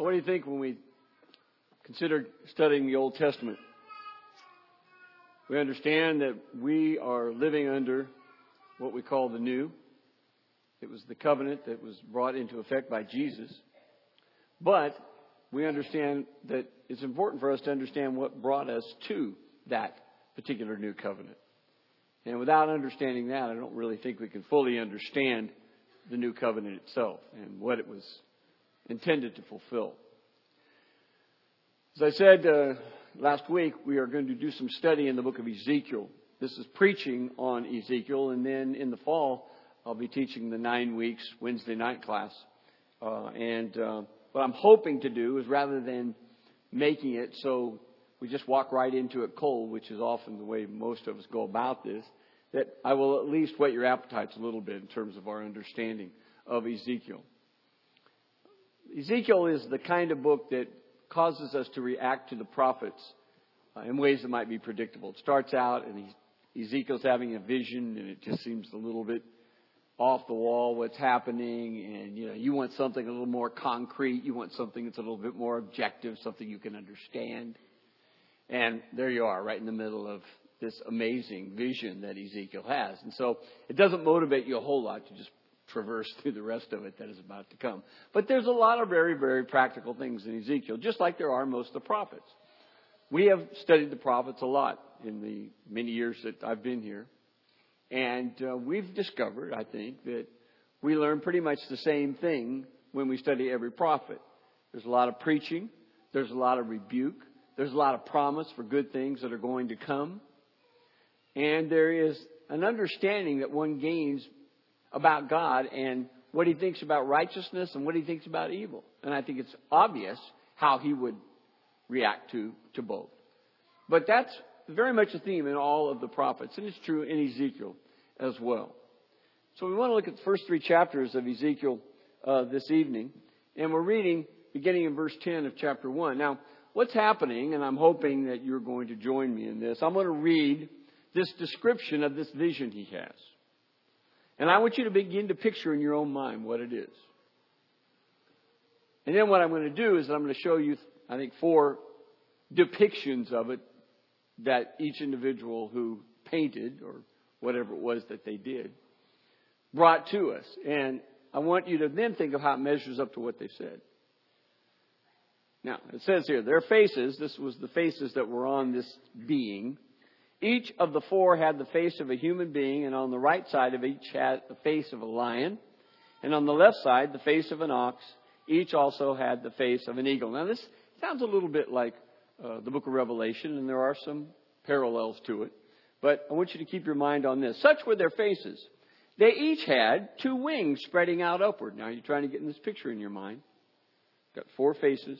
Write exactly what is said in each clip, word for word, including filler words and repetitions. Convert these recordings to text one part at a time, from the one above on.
What do you think when we consider studying the Old Testament? We understand that we are living under what we call the New. It was the covenant that was brought into effect by Jesus. But we understand that it's important for us to understand what brought us to that particular new covenant. And without understanding that, I don't really think we can fully understand the new covenant itself and what it was intended to fulfill. As I said uh, last week, we are going to do some study in the book of Ezekiel. This is preaching on Ezekiel, and then in the fall, I'll be teaching the nine weeks Wednesday night class. Uh, and uh, what I'm hoping to do is, rather than making it so we just walk right into it cold, which is often the way most of us go about this, that I will at least whet your appetites a little bit in terms of our understanding of Ezekiel. Ezekiel is the kind of book that causes us to react to the prophets uh, in ways that might be predictable. It starts out and he's, Ezekiel's having a vision, and it just seems a little bit off the wall what's happening, and you know you want something a little more concrete, you want something that's a little bit more objective, something you can understand. And there you are, right in the middle of this amazing vision that Ezekiel has. And so it doesn't motivate you a whole lot to just traverse through the rest of it that is about to come. But there's a lot of very, very practical things in Ezekiel, just like there are most of the prophets. We have studied the prophets a lot in the many years that I've been here. And uh, we've discovered, I think, that we learn pretty much the same thing when we study every prophet. There's a lot of preaching. There's a lot of rebuke. There's a lot of promise for good things that are going to come. And there is an understanding that one gains about God and what he thinks about righteousness and what he thinks about evil. And I think it's obvious how he would react to, to both. But that's very much a theme in all of the prophets, and it's true in Ezekiel as well. So we want to look at the first three chapters of Ezekiel uh, this evening, and we're reading beginning in verse ten of chapter one. Now, what's happening, and I'm hoping that you're going to join me in this, I'm going to read this description of this vision he has. And I want you to begin to picture in your own mind what it is. And then what I'm going to do is I'm going to show you, I think, four depictions of it that each individual who painted, or whatever it was that they did, brought to us. And I want you to then think of how it measures up to what they said. Now, it says here, their faces, this was the faces that were on this being. Each of the four had the face of a human being, and on the right side of each had the face of a lion, and on the left side, the face of an ox. Each also had the face of an eagle. Now, this sounds a little bit like uh, the book of Revelation, and there are some parallels to it. But I want you to keep your mind on this. Such were their faces. They each had two wings spreading out upward. Now, you're trying to get in this picture in your mind. Got four faces.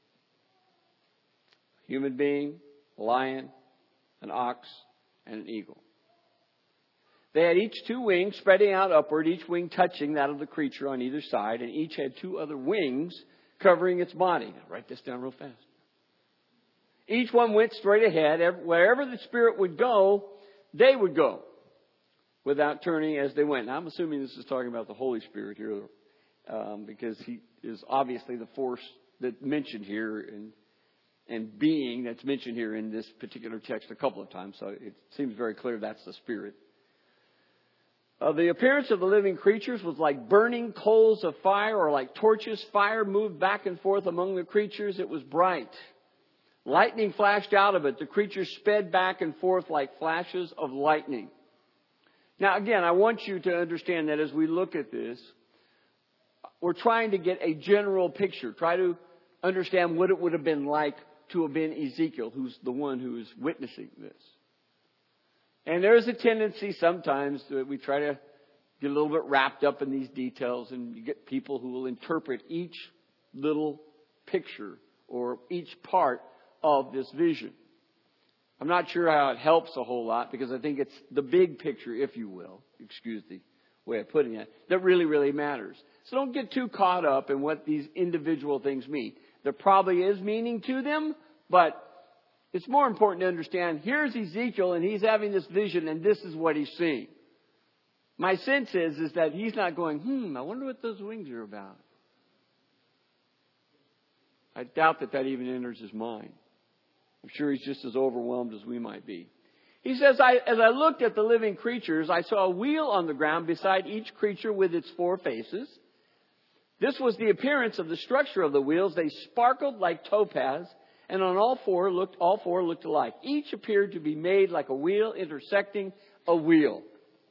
A human being, a lion, an ox, and an eagle. They had each two wings spreading out upward, each wing touching that of the creature on either side, and each had two other wings covering its body. Now, write this down real fast. Each one went straight ahead. Wherever the Spirit would go, they would go without turning as they went. Now, I'm assuming this is talking about the Holy Spirit here, um, because he is obviously the force that's mentioned here and and being that's mentioned here in this particular text a couple of times. So it seems very clear that's the Spirit. Uh, the appearance of the living creatures was like burning coals of fire, or like torches. Fire moved back and forth among the creatures. It was bright. Lightning flashed out of it. The creatures sped back and forth like flashes of lightning. Now, again, I want you to understand that as we look at this, we're trying to get a general picture. Try to understand what it would have been like to have been Ezekiel, who's the one who is witnessing this. And there's a tendency sometimes that we try to get a little bit wrapped up in these details, and you get people who will interpret each little picture or each part of this vision. I'm not sure how it helps a whole lot, because I think it's the big picture, if you will, excuse the way of putting it, that really, really matters. So don't get too caught up in what these individual things mean. There probably is meaning to them, but it's more important to understand, here's Ezekiel, and he's having this vision, and this is what he's seeing. My sense is, is that he's not going, hmm, I wonder what those wings are about. I doubt that that even enters his mind. I'm sure he's just as overwhelmed as we might be. He says, I, as I looked at the living creatures, I saw a wheel on the ground beside each creature with its four faces. This was the appearance of the structure of the wheels. They sparkled like topaz, and on all four looked, all four looked alike. Each appeared to be made like a wheel intersecting a wheel.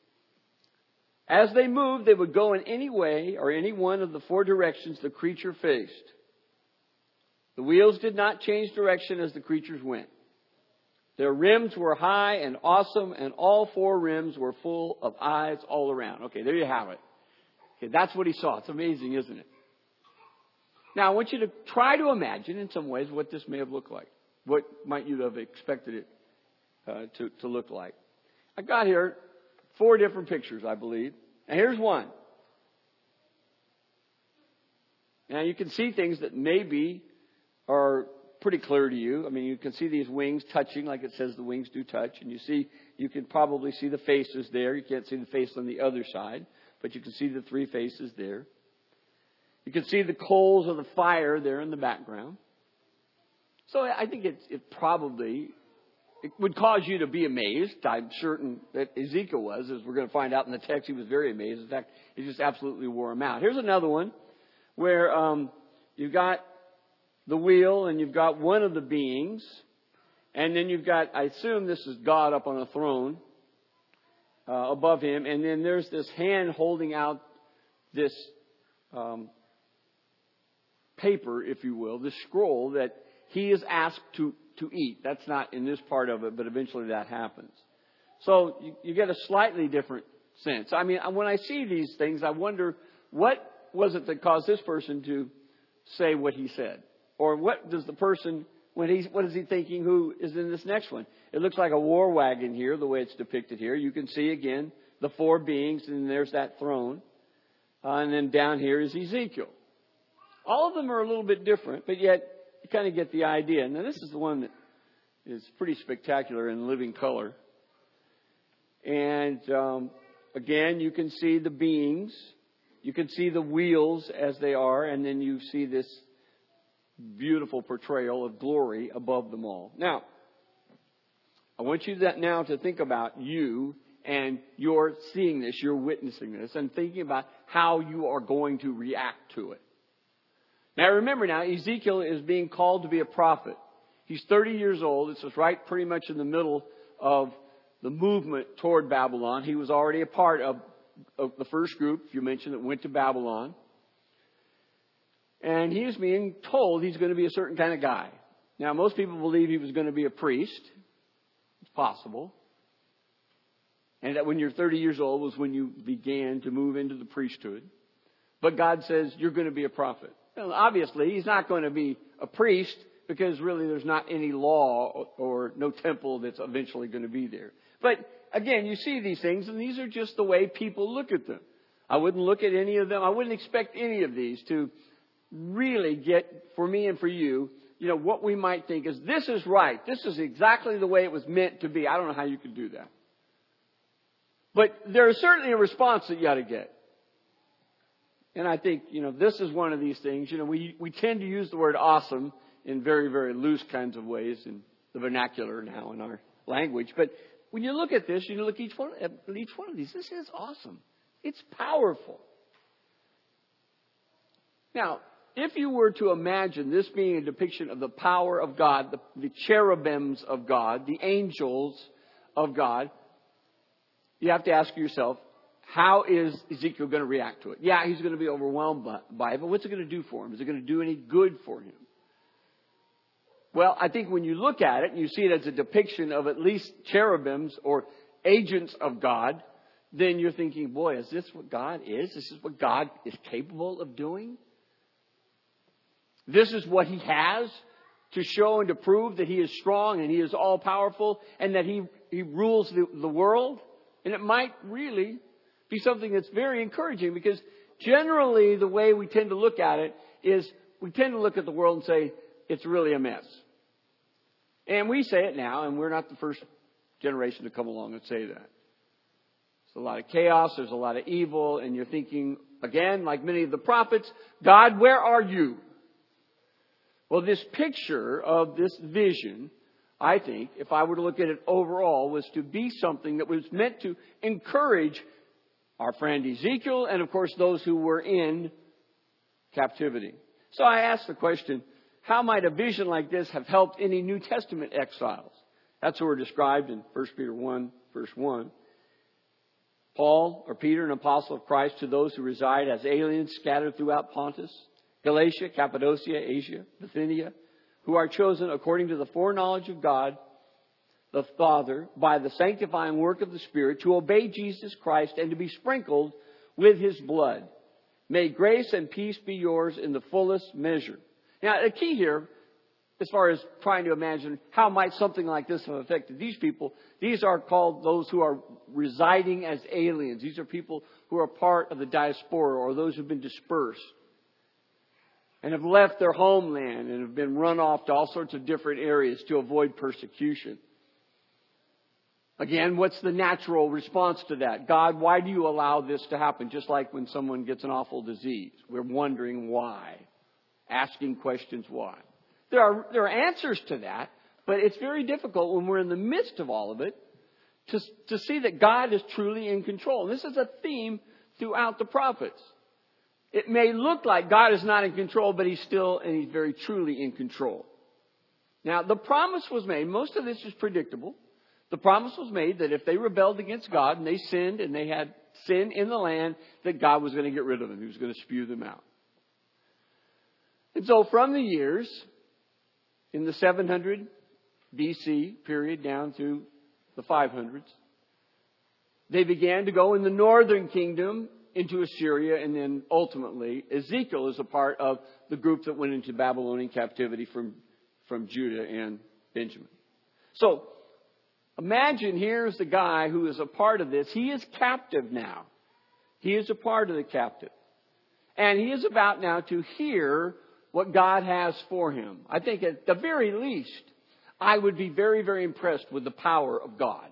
As they moved, they would go in any way or any one of the four directions the creature faced. The wheels did not change direction as the creatures went. Their rims were high and awesome, and all four rims were full of eyes all around. Okay, there you have it. Okay, that's what he saw. It's amazing, isn't it? Now, I want you to try to imagine in some ways what this may have looked like. What might you have expected it uh, to, to look like? I got here four different pictures, I believe. And here's one. Now, you can see things that maybe are pretty clear to you. I mean, you can see these wings touching, like it says the wings do touch. And you see, you can probably see the faces there. You can't see the face on the other side, but you can see the three faces there. You can see the coals of the fire there in the background. So I think it, it probably it would cause you to be amazed. I'm certain that Ezekiel was, as we're going to find out in the text. He was very amazed. In fact, it just absolutely wore him out. Here's another one where um, you've got the wheel and you've got one of the beings. And then you've got, I assume this is God up on a throne uh, above him. And then there's this hand holding out this um, paper, if you will, this scroll that he is asked to, to eat. That's not in this part of it, but eventually that happens. So you, you get a slightly different sense. I mean, when I see these things, I wonder, what was it that caused this person to say what he said? Or what does the person, when he's, what is he thinking who is in this next one? It looks like a war wagon here, the way it's depicted here. You can see, again, the four beings, and there's that throne. Uh, and then down here is Ezekiel. All of them are a little bit different, but yet you kind of get the idea. Now, this is the one that is pretty spectacular in living color. And um, again, you can see the beings. You can see the wheels as they are, and then you see this beautiful portrayal of glory above them all. Now, I want you that now to think about you and you're seeing this, you're witnessing this, and thinking about how you are going to react to it. Now, remember now, Ezekiel is being called to be a prophet. He's thirty years old. This is right pretty much in the middle of the movement toward Babylon. He was already a part of, of the first group, if you mentioned, that went to Babylon. And he is being told he's going to be a certain kind of guy. Now, most people believe he was going to be a priest. It's possible. And that when you're thirty years old was when you began to move into the priesthood. But God says you're going to be a prophet. Well, obviously, he's not going to be a priest because really there's not any law or, or no temple that's eventually going to be there. But again, you see these things, and these are just the way people look at them. I wouldn't look at any of them. I wouldn't expect any of these to really get, for me and for you, you know, what we might think is this is right. This is exactly the way it was meant to be. I don't know how you could do that. But there is certainly a response that you ought to get. And I think, you know, this is one of these things. You know, we, we tend to use the word awesome in very, very loose kinds of ways in the vernacular now in our language. But when you look at this, you look at each one, at each one of these. This is awesome. It's powerful. Now, if you were to imagine this being a depiction of the power of God, the, the cherubims of God, the angels of God, you have to ask yourself, how is Ezekiel going to react to it? Yeah, he's going to be overwhelmed by, by it, but what's it going to do for him? Is it going to do any good for him? Well, I think when you look at it and you see it as a depiction of at least cherubims or agents of God, then you're thinking, boy, is this what God is? This is what God is capable of doing? This is what he has to show and to prove that he is strong and he is all powerful and that he, he rules the, the world. And it might really be something that's very encouraging, because generally the way we tend to look at it is we tend to look at the world and say it's really a mess. And we say it now, and we're not the first generation to come along and say that. There's a lot of chaos, there's a lot of evil, and you're thinking, again, like many of the prophets, God, where are you? Well, this picture of this vision, I think, if I were to look at it overall, was to be something that was meant to encourage our friend Ezekiel and, of course, those who were in captivity. So I asked the question, how might a vision like this have helped any New Testament exiles? That's what we're described in First Peter one, verse one. Paul, or Peter, an apostle of Christ, to those who reside as aliens scattered throughout Pontus, Galatia, Cappadocia, Asia, Bithynia, who are chosen according to the foreknowledge of God, the Father, by the sanctifying work of the Spirit, to obey Jesus Christ and to be sprinkled with His blood. May grace and peace be yours in the fullest measure. Now, the key here, as far as trying to imagine how might something like this have affected these people, these are called those who are residing as aliens. These are people who are part of the diaspora, or those who have been dispersed and have left their homeland and have been run off to all sorts of different areas to avoid persecution. Again, what's the natural response to that? God, why do you allow this to happen? Just like when someone gets an awful disease. We're wondering why. Asking questions why. There are, there are answers to that, but it's very difficult when we're in the midst of all of it to, to see that God is truly in control. And this is a theme throughout the prophets. It may look like God is not in control, but He's still, and He's very truly in control. Now, the promise was made. Most of this is predictable. The promise was made that if they rebelled against God and they sinned and they had sin in the land, that God was going to get rid of them. He was going to spew them out. And so from the years in the seven hundred B C period down to the five hundreds, they began to go in the northern kingdom into Assyria, and then ultimately Ezekiel is a part of the group that went into Babylonian captivity from, from Judah and Benjamin. So imagine here's the guy who is a part of this. He is captive now. He is a part of the captive. And he is about now to hear what God has for him. I think at the very least, I would be very, very impressed with the power of God.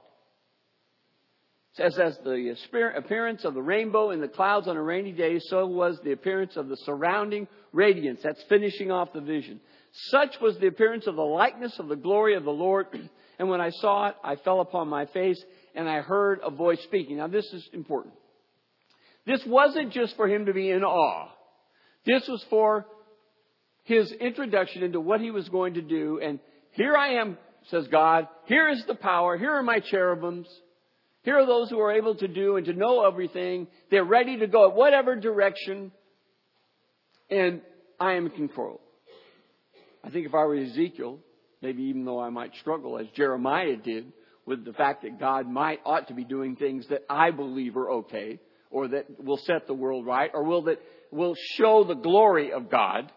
It says, as the appearance of the rainbow in the clouds on a rainy day, so was the appearance of the surrounding radiance. That's finishing off the vision. Such was the appearance of the likeness of the glory of the Lord. And when I saw it, I fell upon my face and I heard a voice speaking. Now, this is important. This wasn't just for him to be in awe. This was for his introduction into what he was going to do. And here I am, says God. Here is the power. Here are my cherubims. Here are those who are able to do and to know everything. They're ready to go at whatever direction. And I am in control. I think if I were Ezekiel, maybe even though I might struggle as Jeremiah did with the fact that God might ought to be doing things that I believe are okay, or that will set the world right, or will that will show the glory of God.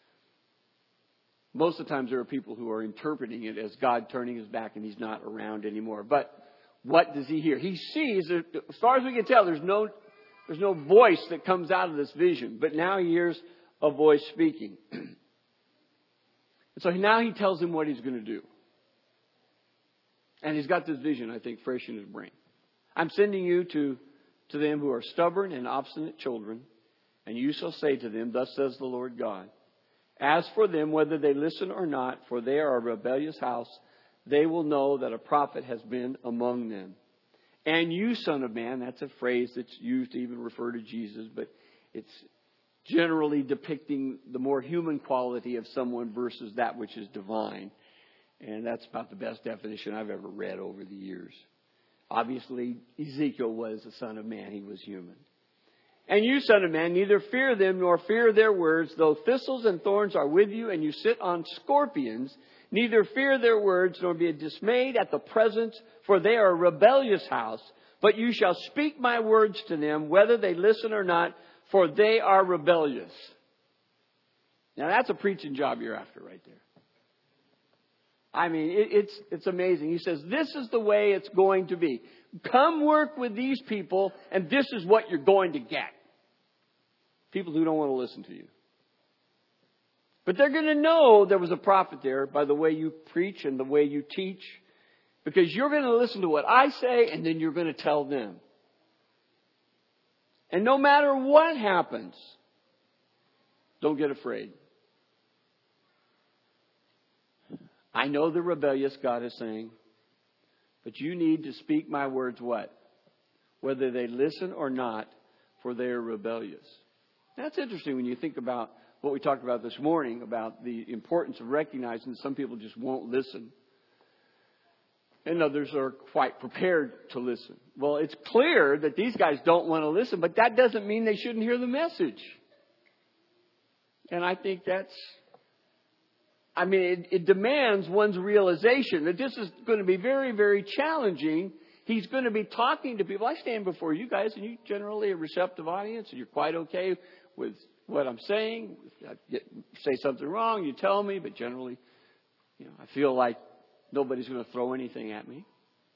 Most of the times there are people who are interpreting it as God turning his back and he's not around anymore. But what does he hear? He sees, as far as we can tell, there's no, there's no voice that comes out of this vision. But now he hears a voice speaking. And so now he tells him what he's going to do. And he's got this vision, I think, fresh in his brain. I'm sending you to, to them who are stubborn and obstinate children. And you shall say to them, thus says the Lord God. As for them, whether they listen or not, for they are a rebellious house, they will know that a prophet has been among them. And you, son of man, that's a phrase that's used to even refer to Jesus, but it's generally depicting the more human quality of someone versus that which is divine. And that's about the best definition I've ever read over the years. Obviously, Ezekiel was a son of man. He was human. And you, son of man, neither fear them nor fear their words, though thistles and thorns are with you and you sit on scorpions. Neither fear their words nor be dismayed at the presence, for they are a rebellious house. But you shall speak my words to them, whether they listen or not, for they are rebellious. Now that's a preaching job you're after right there. I mean, it, it's, it's amazing. He says, this is the way it's going to be. Come work with these people, and this is what you're going to get. People who don't want to listen to you. But they're going to know there was a prophet there by the way you preach and the way you teach. Because you're going to listen to what I say, and then you're going to tell them. And no matter what happens, don't get afraid. I know they're rebellious, God is saying. But you need to speak my words what? Whether they listen or not, for they are rebellious. That's interesting when you think about what we talked about this morning, about the importance of recognizing that some people just won't listen. And others are quite prepared to listen. Well, it's clear that these guys don't want to listen, but that doesn't mean they shouldn't hear the message. And I think that's, I mean, it, it demands one's realization that this is going to be very, very challenging. He's going to be talking to people. I stand before you guys, and you generally a receptive audience, and you're quite okay with what I'm saying. If I get, say something wrong, you tell me, but generally, you know, I feel like nobody's going to throw anything at me.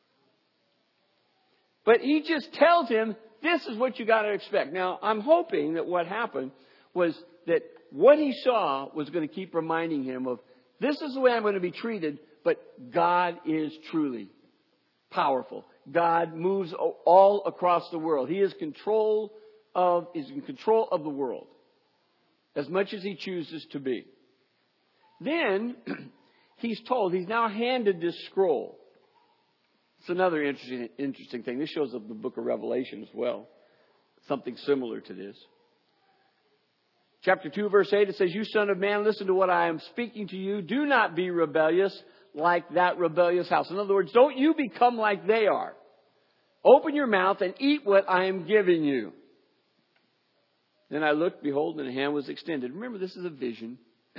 But he just tells him, this is what you got to expect. Now, I'm hoping that what happened was that what he saw was going to keep reminding him of, this is the way I'm going to be treated, but God is truly powerful. God moves all across the world. He is control of, is in control of the world as much as he chooses to be. Then he's told, he's now handed this scroll. It's another interesting, interesting thing. This shows up in the book of Revelation as well. Something similar to this. Chapter two, verse eight, it says, you son of man, listen to what I am speaking to you. Do not be rebellious like that rebellious house. In other words, don't you become like they are. Open your mouth and eat what I am giving you. Then I looked, behold, and a hand was extended. Remember, this is a vision.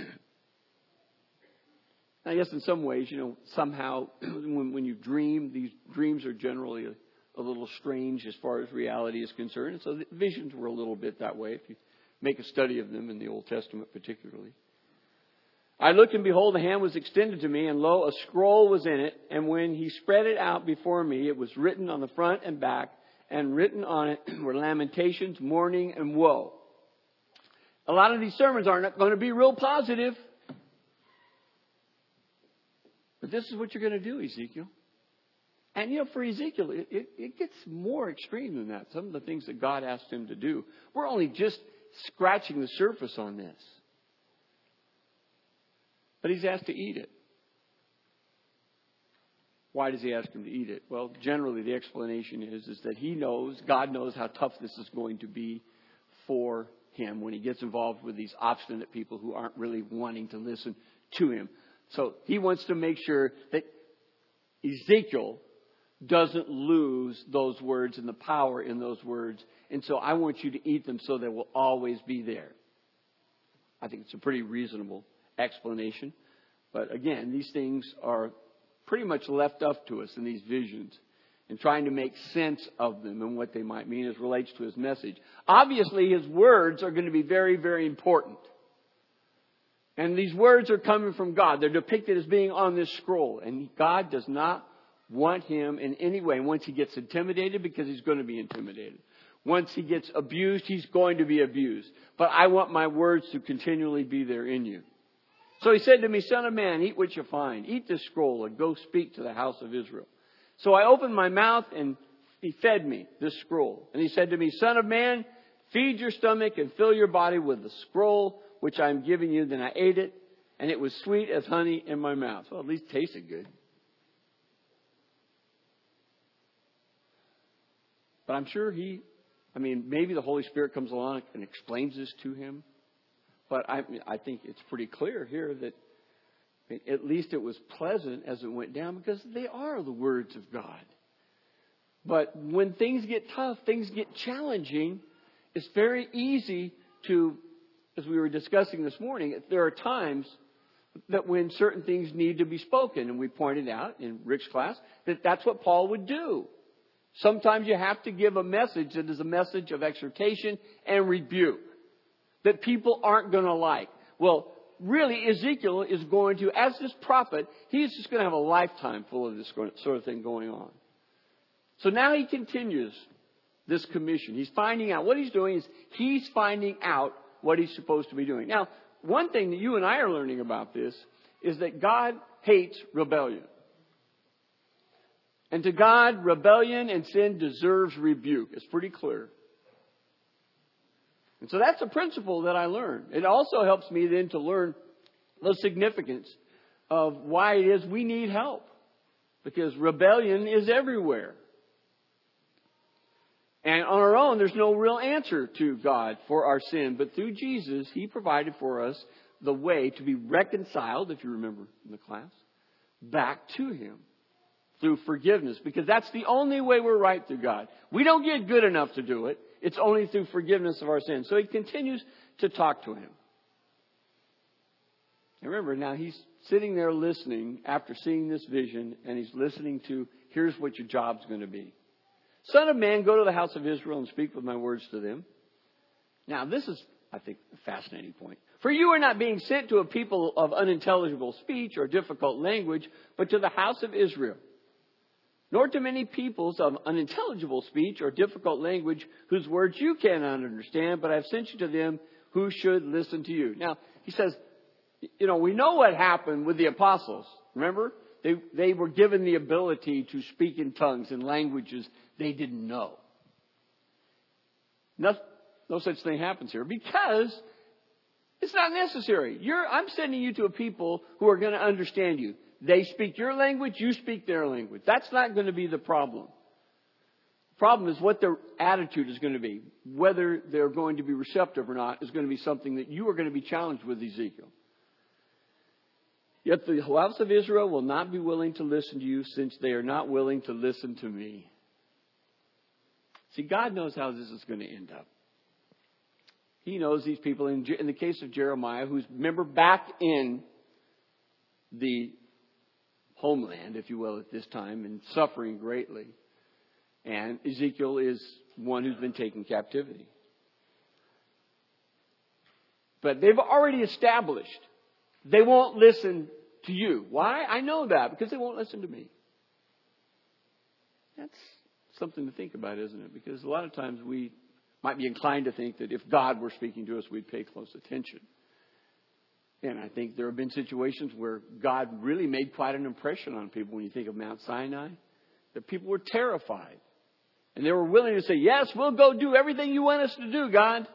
I guess in some ways, you know, somehow when, when you dream, these dreams are generally a, a little strange as far as reality is concerned. And so the visions were a little bit that way, if you make a study of them in the Old Testament particularly. I looked, and behold, a hand was extended to me, and lo, a scroll was in it. And when he spread it out before me, it was written on the front and back, and written on it were lamentations, mourning, and woe. A lot of these sermons aren't going to be real positive. But this is what you're going to do, Ezekiel. And, you know, for Ezekiel, it, it, it gets more extreme than that. Some of the things that God asked him to do. We're only just scratching the surface on this. But he's asked to eat it. Why does he ask him to eat it? Well, generally the explanation is, is that he knows, God knows how tough this is going to be for him when he gets involved with these obstinate people who aren't really wanting to listen to him. So he wants to make sure that Ezekiel doesn't lose those words and the power in those words. And so I want you to eat them so they will always be there. I think it's a pretty reasonable explanation. But again, these things are pretty much left up to us in these visions and trying to make sense of them and what they might mean as relates to his message. Obviously, his words are going to be very, very important. And these words are coming from God. They're depicted as being on this scroll. And God does not want him in any way. Once he gets intimidated, because he's going to be intimidated. Once he gets abused, he's going to be abused. But I want my words to continually be there in you. So he said to me, son of man, eat what you find. Eat this scroll and go speak to the house of Israel. So I opened my mouth and he fed me this scroll. And he said to me, son of man, feed your stomach and fill your body with the scroll which I am giving you. Then I ate it, and it was sweet as honey in my mouth. Well, at least it tasted good. But I'm sure he, I mean, maybe the Holy Spirit comes along and explains this to him. But I, I think it's pretty clear here that at least it was pleasant as it went down, because they are the words of God. But when things get tough, things get challenging, it's very easy to, as we were discussing this morning, there are times that when certain things need to be spoken. And we pointed out in Rick's class that that's what Paul would do. Sometimes you have to give a message that is a message of exhortation and rebuke that people aren't going to like. Well, really, Ezekiel is going to, as this prophet, he's just going to have a lifetime full of this sort of thing going on. So now he continues this commission. He's finding out. What he's doing is he's finding out what he's supposed to be doing. Now, one thing that you and I are learning about this is that God hates rebellion. And to God, rebellion and sin deserves rebuke. It's pretty clear. And so that's a principle that I learned. It also helps me then to learn the significance of why it is we need help. Because rebellion is everywhere. And on our own, there's no real answer to God for our sin. But through Jesus, He provided for us the way to be reconciled, if you remember in the class, back to Him through forgiveness. Because that's the only way we're right through God. We don't get good enough to do it. It's only through forgiveness of our sins. So He continues to talk to him. And remember, now He's sitting there listening after seeing this vision, and He's listening to, here's what your job's going to be. Son of man, go to the house of Israel and speak with my words to them. Now, this is, I think, a fascinating point. For you are not being sent to a people of unintelligible speech or difficult language, but to the house of Israel. Nor to many peoples of unintelligible speech or difficult language whose words you cannot understand, but I've sent you to them who should listen to you. Now, he says, you know, we know what happened with the apostles. Remember? They, they were given the ability to speak in tongues and languages they didn't know. No, no such thing happens here because it's not necessary. You're, I'm sending you to a people who are going to understand you. They speak your language, you speak their language. That's not going to be the problem. The problem is what their attitude is going to be. Whether they're going to be receptive or not is going to be something that you are going to be challenged with, Ezekiel. Yet the house of Israel will not be willing to listen to you, since they are not willing to listen to me. See, God knows how this is going to end up. He knows these people. In, in the case of Jeremiah, who's, remember, back in the homeland, if you will, at this time, and suffering greatly. And Ezekiel is one who's been taken captivity. But they've already established they won't listen to you. Why? I know that. Because they won't listen to me. That's something to think about, isn't it? Because a lot of times we might be inclined to think that if God were speaking to us, we'd pay close attention. And I think there have been situations where God really made quite an impression on people. When you think of Mount Sinai, that people were terrified. And they were willing to say, yes, we'll go do everything you want us to do, God.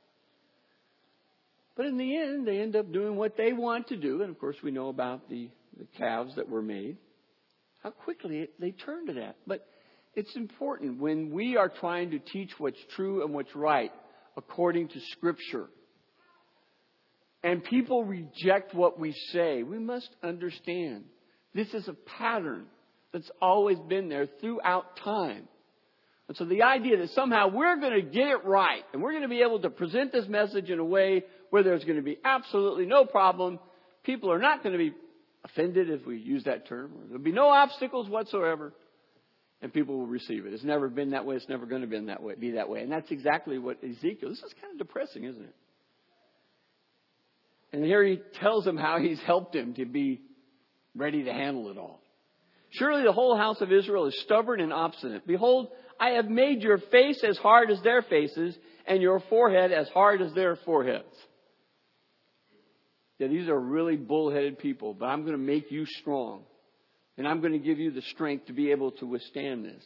But in the end, they end up doing what they want to do. And of course, we know about the, the calves that were made. How quickly it, they turned to that. But it's important when we are trying to teach what's true and what's right according to Scripture. And people reject what we say. We must understand this is a pattern that's always been there throughout time. And so the idea that somehow we're going to get it right and we're going to be able to present this message in a way where there's going to be absolutely no problem. People are not going to be offended, if we use that term. There'll be no obstacles whatsoever. And people will receive it. It's never been that way. It's never going to be that way. Be that way. And that's exactly what Ezekiel. This is kind of depressing, isn't it? And here he tells them how he's helped him to be ready to handle it all. Surely the whole house of Israel is stubborn and obstinate. Behold, I have made your face as hard as their faces, and your forehead as hard as their foreheads. Yeah, these are really bullheaded people, but I'm going to make you strong. And I'm going to give you the strength to be able to withstand this.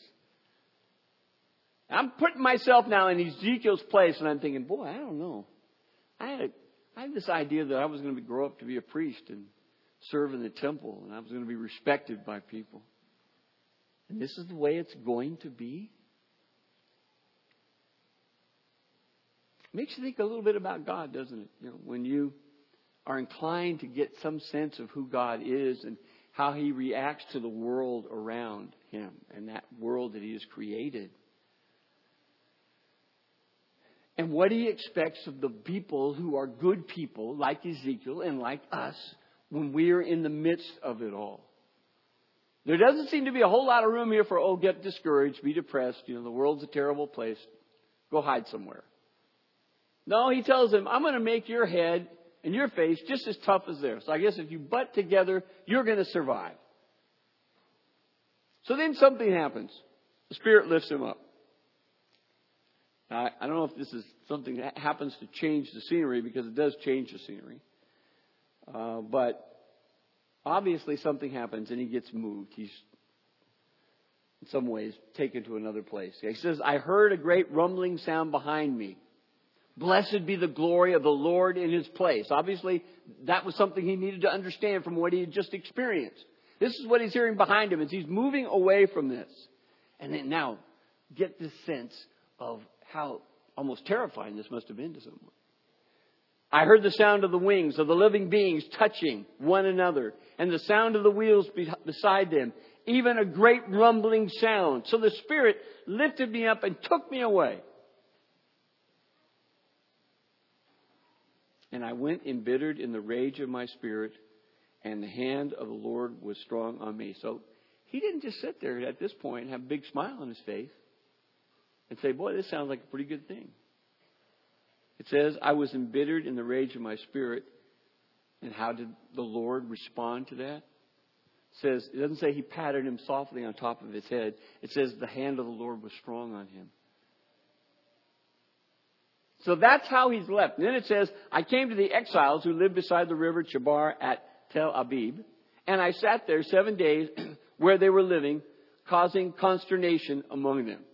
I'm putting myself now in Ezekiel's place, and I'm thinking, boy, I don't know. I had, a, I had this idea that I was going to grow up to be a priest and serve in the temple, and I was going to be respected by people. And this is the way it's going to be? Makes you think a little bit about God, doesn't it? You know, when you are inclined to get some sense of who God is and how He reacts to the world around Him and that world that He has created. And what He expects of the people who are good people, like Ezekiel and like us, when we are in the midst of it all. There doesn't seem to be a whole lot of room here for, oh, get discouraged, be depressed. You know, the world's a terrible place. Go hide somewhere. No, He tells them, I'm going to make your head and your face just as tough as theirs. So I guess if you butt together, you're going to survive. So then something happens. The Spirit lifts him up. Now, I don't know if this is something that happens to change the scenery, because it does change the scenery. Uh, but obviously something happens and he gets moved. He's in some ways taken to another place. He says, I heard a great rumbling sound behind me. Blessed be the glory of the Lord in His place. Obviously, that was something he needed to understand from what he had just experienced. This is what he's hearing behind him as he's moving away from this. And then now, get this sense of how almost terrifying this must have been to someone. I heard the sound of the wings of the living beings touching one another, and the sound of the wheels beside them, even a great rumbling sound. So the Spirit lifted me up and took me away. And I went embittered in the rage of my spirit, and the hand of the Lord was strong on me. So he didn't just sit there at this point and have a big smile on his face and say, boy, this sounds like a pretty good thing. It says, I was embittered in the rage of my spirit. And how did the Lord respond to that? It says, it doesn't say he patted him softly on top of his head. It says the hand of the Lord was strong on him. So that's how he's left. And then it says, I came to the exiles who lived beside the river Chebar at Tel Abib. And I sat there seven days where they were living, causing consternation among them.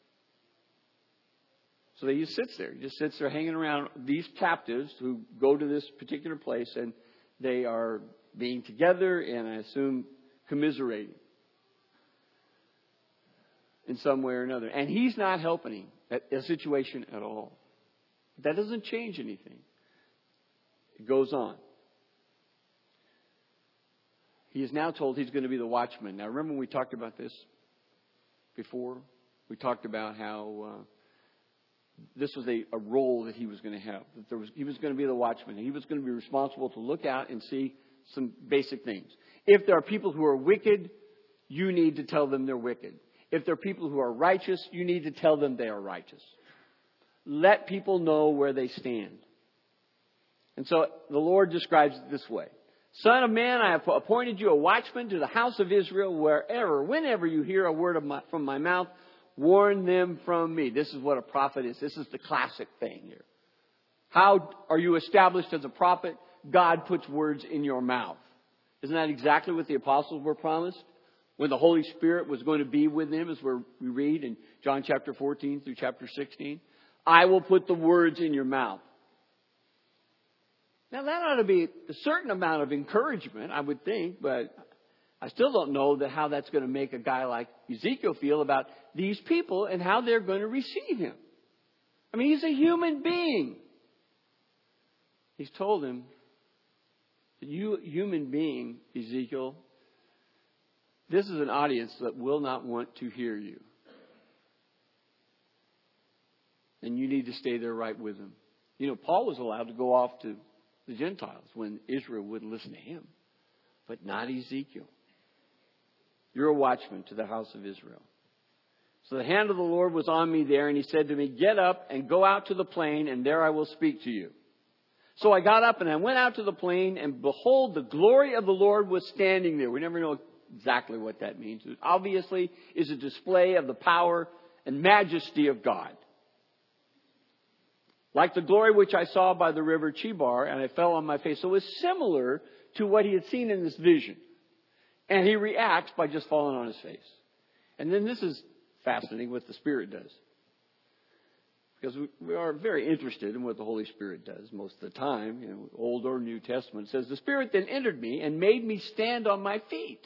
So he just sits there. He just sits there hanging around these captives who go to this particular place, and they are being together and I assume commiserating in some way or another. And he's not helping a situation at all. That doesn't change anything. It goes on. He is now told he's going to be the watchman. Now remember when we talked about this before? We talked about how uh, this was a, a role that he was going to have. That there was, he was going to be the watchman. He was going to be responsible to look out and see some basic things. If there are people who are wicked, you need to tell them they're wicked. If there are people who are righteous, you need to tell them they are righteous. Let people know where they stand. And so the Lord describes it this way. Son of man, I have appointed you a watchman to the house of Israel. Wherever, whenever you hear a word of my, from my mouth, warn them from me. This is what a prophet is. This is the classic thing here. How are you established as a prophet? God puts words in your mouth. Isn't that exactly what the apostles were promised? When the Holy Spirit was going to be with them, as we read in John chapter fourteen through chapter sixteen. I will put the words in your mouth. Now that ought to be a certain amount of encouragement, I would think, but I still don't know that how that's going to make a guy like Ezekiel feel about these people and how they're going to receive him. I mean, he's a human being. He's told him, you human being, Ezekiel, this is an audience that will not want to hear you. And you need to stay there right with them. You know, Paul was allowed to go off to the Gentiles when Israel wouldn't listen to him. But not Ezekiel. You're a watchman to the house of Israel. So the hand of the Lord was on me there, and he said to me, get up and go out to the plain, and there I will speak to you. So I got up and I went out to the plain, and behold, the glory of the Lord was standing there. We never know exactly what that means. It obviously is a display of the power and majesty of God. Like the glory which I saw by the river Chebar, and I fell on my face. So it was similar to what he had seen in this vision. And he reacts by just falling on his face. And then this is fascinating what the Spirit does. Because we, we are very interested in what the Holy Spirit does most of the time, you know, Old or New Testament. It says, the Spirit then entered me and made me stand on my feet.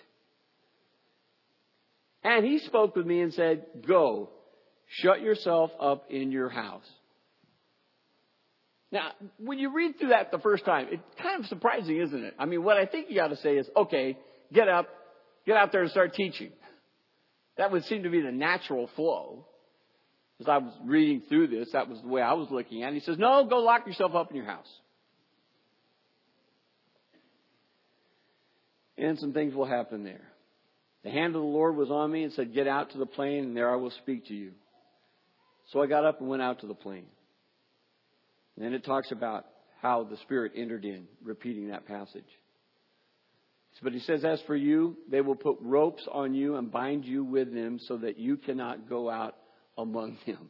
And he spoke with me and said, go, shut yourself up in your house. Now, when you read through that the first time, it's kind of surprising, isn't it? I mean, what I think you got to say is, okay, get up, get out there and start teaching. That would seem to be the natural flow. As I was reading through this, that was the way I was looking at it. He says, no, go lock yourself up in your house. And some things will happen there. The hand of the Lord was on me and said, get out to the plain, and there I will speak to you. So I got up and went out to the plain. And then it talks about how the Spirit entered in, repeating that passage. But he says, as for you, they will put ropes on you and bind you with them so that you cannot go out among them.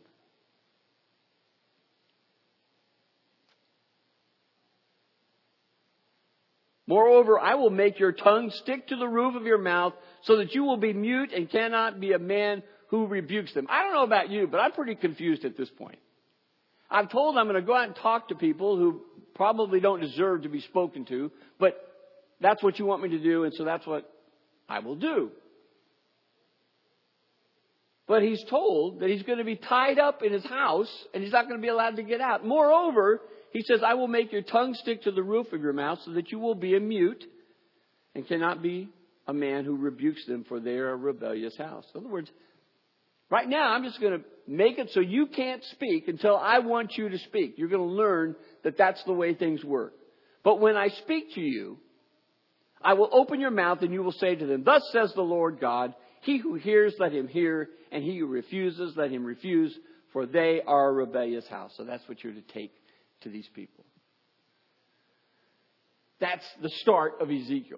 Moreover, I will make your tongue stick to the roof of your mouth so that you will be mute and cannot be a man who rebukes them. I don't know about you, but I'm pretty confused at this point. I've told I'm going to go out and talk to people who probably don't deserve to be spoken to, but that's what you want me to do, and so that's what I will do. But he's told that he's going to be tied up in his house and he's not going to be allowed to get out. Moreover, he says, I will make your tongue stick to the roof of your mouth so that you will be a mute and cannot be a man who rebukes them, for they are a rebellious house. In other words, right now I'm just going to make it so you can't speak until I want you to speak. You're going to learn that that's the way things work. But when I speak to you, I will open your mouth and you will say to them, thus says the Lord God, he who hears, let him hear, and he who refuses, let him refuse, for they are a rebellious house. So that's what you're to take to these people. That's the start of Ezekiel.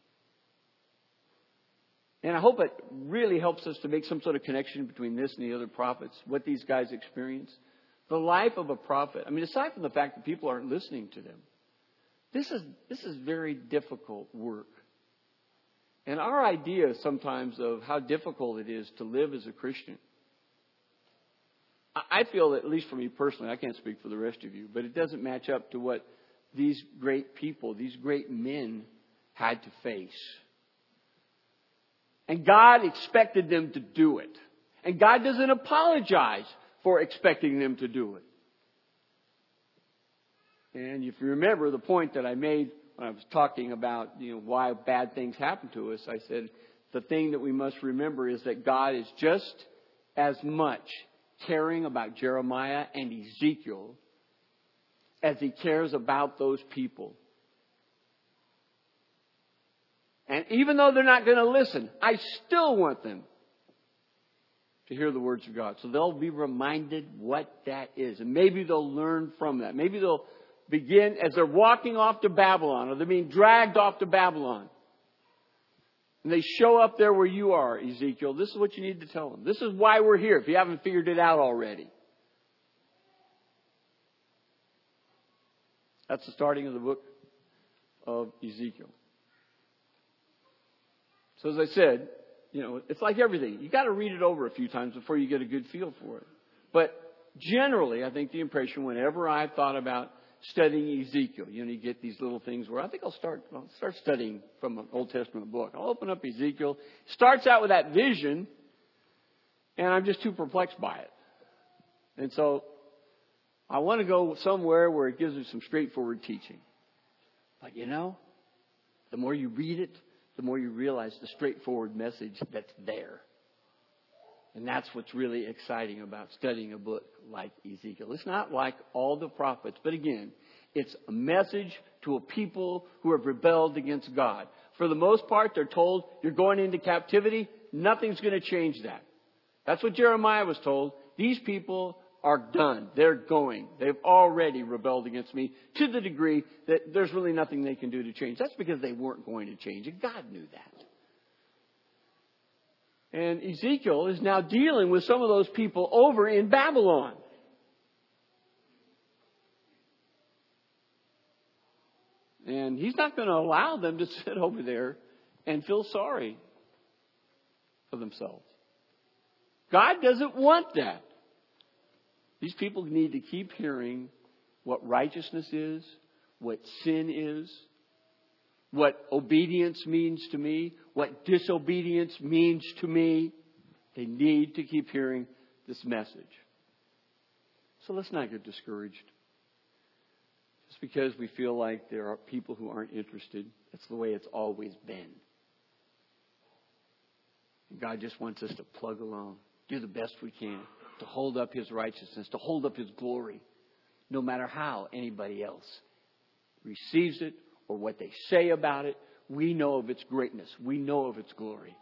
And I hope it really helps us to make some sort of connection between this and the other prophets, what these guys experience. The life of a prophet. I mean, aside from the fact that people aren't listening to them, this is, this is very difficult work. And our idea sometimes of how difficult it is to live as a Christian, I feel that, at least for me personally, I can't speak for the rest of you, but it doesn't match up to what these great people, these great men had to face. And God expected them to do it. And God doesn't apologize for expecting them to do it. And if you remember the point that I made when I was talking about, you know, why bad things happen to us, I said the thing that we must remember is that God is just as much caring about Jeremiah and Ezekiel as he cares about those people. And even though they're not going to listen, I still want them to hear the words of God. So they'll be reminded what that is. And maybe they'll learn from that. Maybe they'll begin as they're walking off to Babylon, or they're being dragged off to Babylon. And they show up there where you are, Ezekiel. This is what you need to tell them. This is why we're here, if you haven't figured it out already. That's the starting of the book of Ezekiel. So as I said, you know, it's like everything. You got to read it over a few times before you get a good feel for it. But generally, I think the impression whenever I've thought about studying Ezekiel, you know, you get these little things where I think I'll start, I'll start studying from an Old Testament book. I'll open up Ezekiel. Starts out with that vision, and I'm just too perplexed by it. And so I want to go somewhere where it gives me some straightforward teaching. But you know, the more you read it, the more you realize the straightforward message that's there. And that's what's really exciting about studying a book like Ezekiel. It's not like all the prophets, but again, it's a message to a people who have rebelled against God. For the most part, they're told, you're going into captivity. Nothing's going to change that. That's what Jeremiah was told. These people are done. They're going. They've already rebelled against me to the degree that there's really nothing they can do to change. That's because they weren't going to change, and God knew that. And Ezekiel is now dealing with some of those people over in Babylon. And he's not going to allow them to sit over there and feel sorry for themselves. God doesn't want that. These people need to keep hearing what righteousness is, what sin is, what obedience means to me, what disobedience means to me. They need to keep hearing this message. So let's not get discouraged. Just because we feel like there are people who aren't interested, that's the way it's always been. And God just wants us to plug along, do the best we can, to hold up His righteousness, to hold up His glory, no matter how anybody else receives it or what they say about it. We know of its greatness. We know of its glory.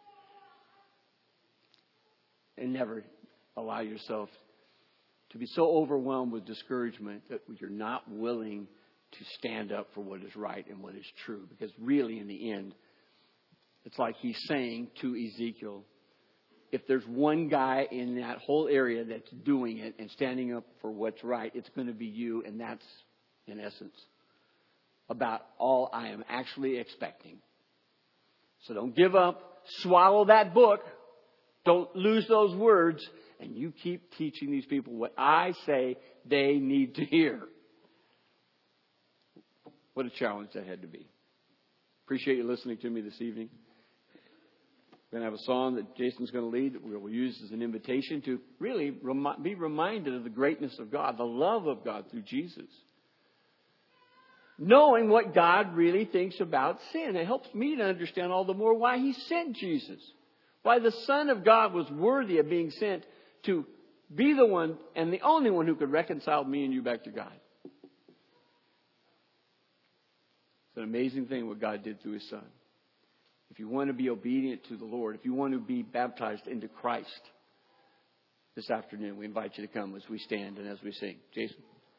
And never allow yourself to be so overwhelmed with discouragement that you're not willing to stand up for what is right and what is true. Because really, in the end, it's like He's saying to Ezekiel, if there's one guy in that whole area that's doing it and standing up for what's right, it's going to be you. And that's, in essence, about all I am actually expecting. So don't give up. Swallow that book. Don't lose those words. And you keep teaching these people what I say they need to hear. What a challenge that had to be. Appreciate you listening to me this evening. We're going to have a song that Jason's going to lead that we'll use as an invitation to really remi- be reminded of the greatness of God, the love of God through Jesus. Knowing what God really thinks about sin. It helps me to understand all the more why He sent Jesus. Why the Son of God was worthy of being sent to be the one and the only one who could reconcile me and you back to God. It's an amazing thing what God did through His Son. If you want to be obedient to the Lord, if you want to be baptized into Christ this afternoon, we invite you to come as we stand and as we sing. Jason.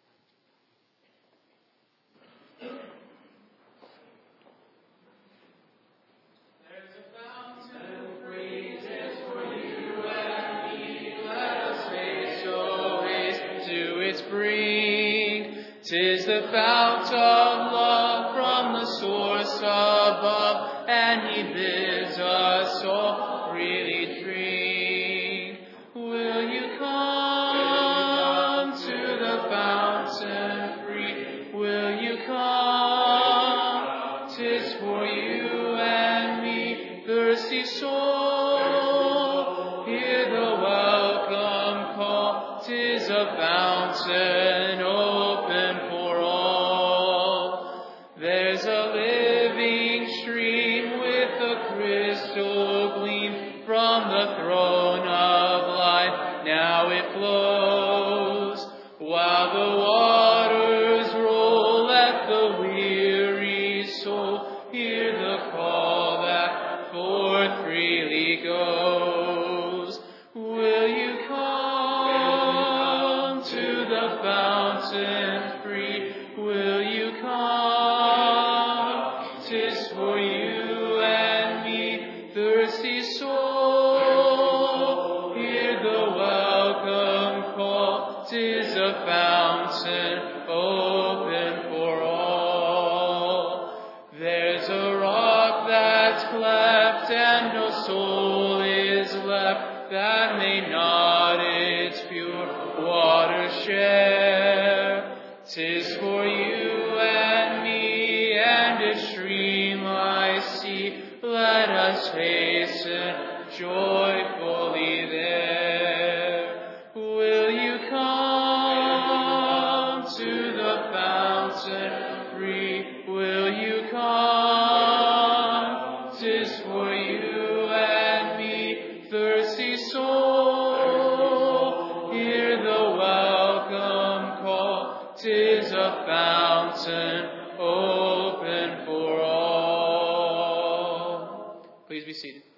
Tis the fount of love from the source above, and He bids us all freely drink. Will you come to the fountain free? Will you come? Tis for you and me, thirsty soul. Hear the welcome call. Tis a fountain open for all. There's a living stream with a crystal gleam from the throne of life. Now it flows while the waters roll. Let the weary soul hear the call that forth freely goes. Will you come to the fountain free? Will you come? 'Tis for you and me, thirsty soul. Hear the welcome call. 'Tis a fountain open for all. There's a rock that's cleft and no soul is left that may not its pure water share. 'Tis for you and me, and its stream I see. Let us hasten joyfully there. Will you come to the fountain free? Will you come? 'Tis for you and me, thirsty soul. Hear the welcome call. 'Tis a fountain open for all. Please be seated.